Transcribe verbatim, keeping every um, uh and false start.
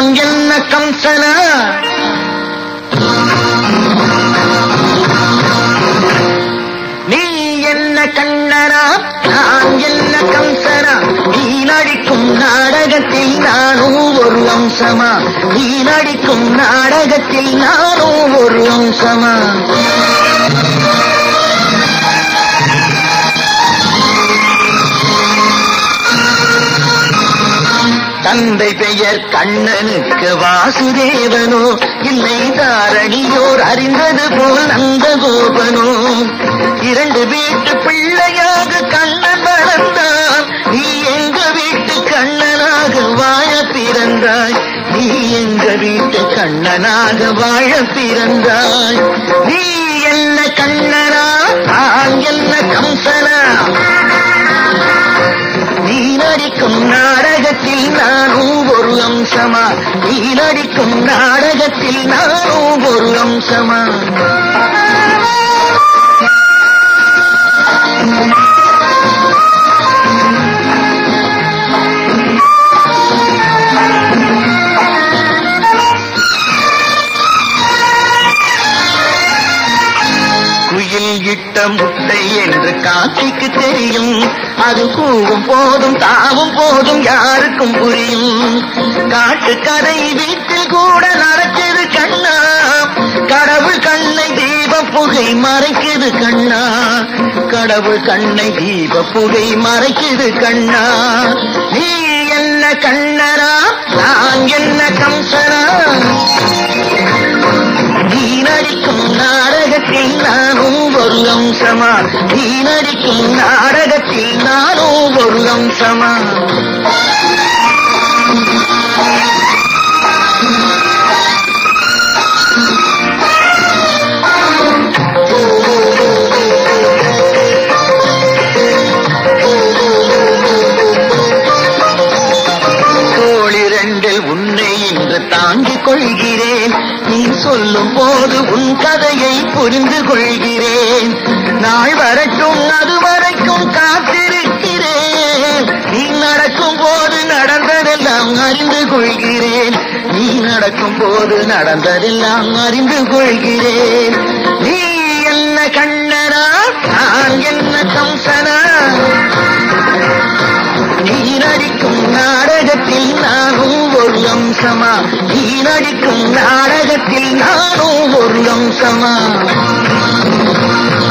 நான் என்ன கம்சனா? நீ என்ன கண்ணனா? நான் என்ன கம்சனா? நீ நடிக்கும் நாடகத்தில் நானும் ஒரு அம்சமா? நீ நடிக்கும் நாடகத்தில் நானும் ஒரு அம்சமா? தந்தை பெயர் கண்ணனுக்கு வாசுதேவனோ, இல்லை தாரணியோர் அறிந்தது போல் நந்த கோபனோ. இரண்டு வீட்டு பிள்ளையாக கண்ணன் வளர்ந்தான், நீ எங்க வீட்டு கண்ணனாக வாழ பிறந்தாய். நீ எங்க வீட்டு கண்ணனாக வாழ பிறந்தாய். நீ என்ன கண்ணனா? நான் என்ன கம்சனா? நீ நடிக்கும் நாடகத்தில் நானும் ஒரு அம்சமா? நீ நடிக்கும் நாடகத்தில் நானும் ஒரு அம்சமா? குயில் இட்ட முட்டை என்று காக்கைக்கு தெரியும், அது கூவும் போதும் தாவும் போதும் யாருக்கும் புரியும். காட்டுக்கரை வீட்டில் கூட நடக்குது கண்ணா, கடவுள் கண்ணை தீப புகை மறைக்குது கண்ணா. கடவுள் கண்ணை தீப புகை மறைக்குது கண்ணா. நீ என்ன கண்ணனா? நான் என்ன கம்சனா? நீ நடிக்கும் நாடகத்தில் நானும் ஒரு அம்சமா? நீ நடிக்கும் நாடகத்தில் நானும் ஒரு அம்சமா? தோளிரண்டில் உன்னை இன்று தாங்கிக் கொள்கிறேன், நீ சொல்லும் போது உன் கதையை புரிந்து கொள்கிறேன். நாள் வரட்டும் அது வரைக்கும் காத்திருக்கிறேன், நீ நடக்கும் போது நடந்ததெல்லாம் அறிந்து கொள்கிறேன். நீ நடக்கும் போது நடந்ததெல்லாம் அறிந்து கொள்கிறேன். நீ என்ன கண்ணனா? நான் என்ன கம்சனா? நீ நடிக்கும் நாடகத்தில் நானும் ஒரு அம்சமா? நீ நடிக்கும் நாடகத்தில் நானும் ஒரு அம்சமா?